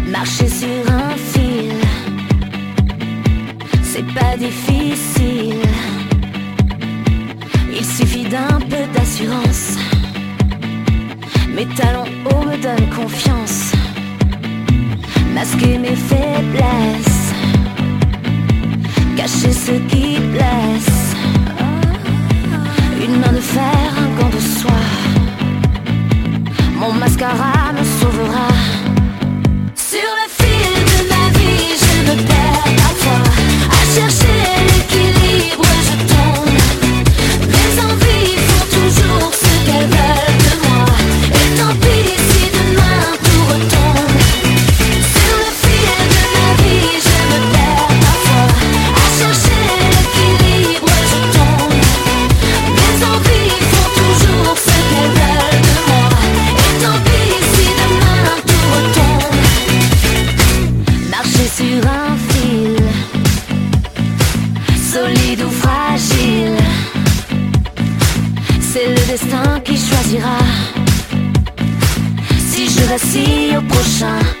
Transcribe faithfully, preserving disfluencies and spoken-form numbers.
Marcher sur un fil, c'est pas difficile. Il suffit d'un peu d'assurance. Mes talons hauts me donnent confiance. Masquer mes faiblesses, cacher ce qui blesse. Une main de fer, un gant de soie. Mon mascara me sauvera. Sur le fil de ma vie, je me perds parfois. À chercher l'équilibre, je tombe. Mes envies font toujours ce qu'elles veulent de moi. Et tant pis si demain tout retombe. Sur le fil de ma vie, je me perds parfois. À chercher l'équilibre, je tombe. Mes envies font toujours ce qu'elles veulent de moi. Et tant pis si demain tout retombe. Marcher sur un fil, solide ou fragile, c'est le destin qui choisira. Si je vacille au prochain,